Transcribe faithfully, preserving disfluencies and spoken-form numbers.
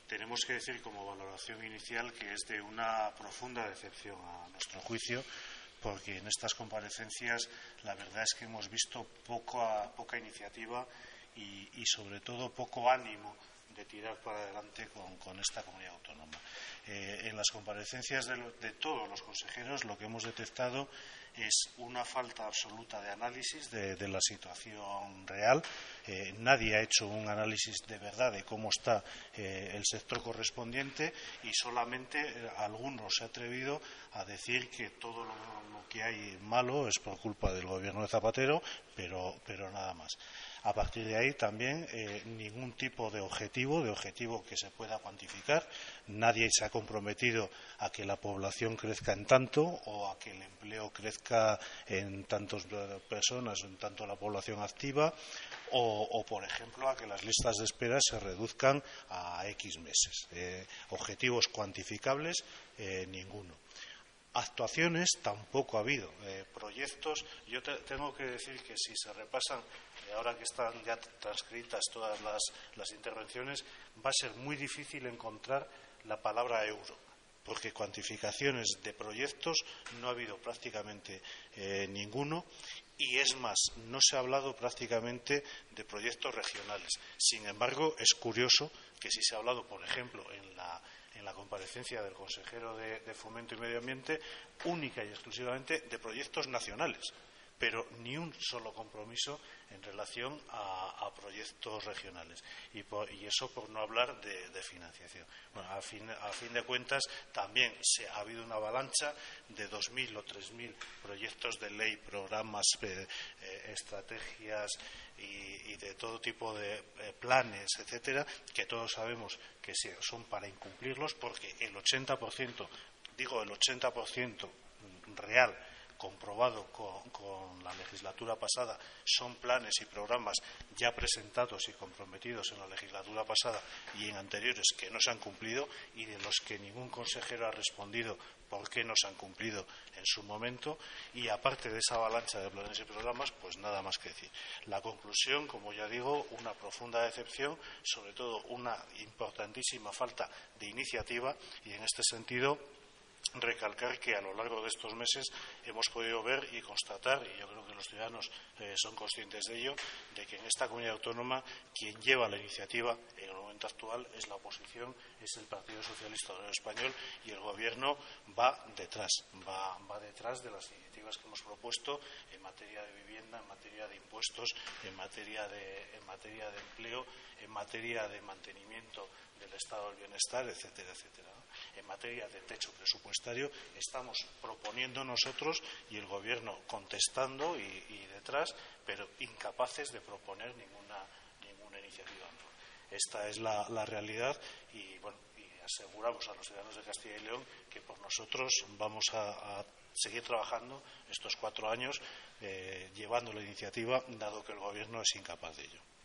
tenemos que decir como valoración inicial que es de una profunda decepción a nuestro juicio, porque en estas comparecencias la verdad es que hemos visto poca, poca iniciativa y, y sobre todo poco ánimo de tirar para adelante con, con esta comunidad autónoma. Eh, en las comparecencias de, lo, de todos los consejeros lo que hemos detectado es una falta absoluta de análisis de, de la situación real. Eh, nadie ha hecho un análisis de verdad de cómo está eh, el sector correspondiente y solamente eh, algunos se ha atrevido a decir que todo lo, lo que hay malo es por culpa del gobierno de Zapatero, pero, pero nada más. A partir de ahí también eh, ningún tipo de objetivo, de objetivo que se pueda cuantificar. Nadie se ha comprometido a que la población crezca en tanto o a que el empleo crezca en tantas personas, en tanto la población activa o, o, por ejemplo, a que las listas de espera se reduzcan a X meses. Eh, objetivos cuantificables, eh, ninguno. Actuaciones tampoco ha habido. Eh, proyectos, yo te, tengo que decir que si se repasan, eh, ahora que están ya transcritas todas las, las intervenciones, va a ser muy difícil encontrar la palabra euro, porque cuantificaciones de proyectos no ha habido prácticamente eh, ninguno. Y es más, no se ha hablado prácticamente de proyectos regionales. Sin embargo, es curioso que sí se ha hablado, por ejemplo, en la, en la comparecencia del consejero de, de Fomento y Medio Ambiente, única y exclusivamente de proyectos nacionales, pero ni un solo compromiso en relación a, a proyectos regionales. Y, por, y eso por no hablar de, de financiación. Bueno, a fin, a fin de cuentas, también se ha habido una avalancha de dos mil o tres mil proyectos de ley, programas, eh, eh, estrategias y, y de todo tipo de eh, planes, etcétera, que todos sabemos que son para incumplirlos, porque el ochenta por ciento, digo el ochenta por ciento real, comprobado con, con la legislatura pasada, son planes y programas ya presentados y comprometidos en la legislatura pasada y en anteriores que no se han cumplido y de los que ningún consejero ha respondido por qué no se han cumplido en su momento. Y aparte de esa avalancha de planes y programas, pues nada más que decir. La conclusión, como ya digo, una profunda decepción, sobre todo una importantísima falta de iniciativa, y en este sentido recalcar que a lo largo de estos meses hemos podido ver y constatar, y yo creo que los ciudadanos eh, son conscientes de ello, de que en esta comunidad autónoma quien lleva la iniciativa en el momento actual es la oposición, es el Partido Socialista Obrero Español, y el Gobierno va detrás, va, va detrás de las iniciativas que hemos propuesto en materia de vivienda, en materia de impuestos, en materia de, en materia de empleo, en materia de mantenimiento del estado del bienestar, etcétera, etcétera. En materia de techo presupuestario estamos proponiendo nosotros y el Gobierno contestando y, y detrás, pero incapaces de proponer ninguna, ninguna iniciativa. Esta es la, la realidad y, bueno, y aseguramos a los ciudadanos de Castilla y León que por nosotros vamos a, a seguir trabajando estos cuatro años eh, llevando la iniciativa, dado que el Gobierno es incapaz de ello.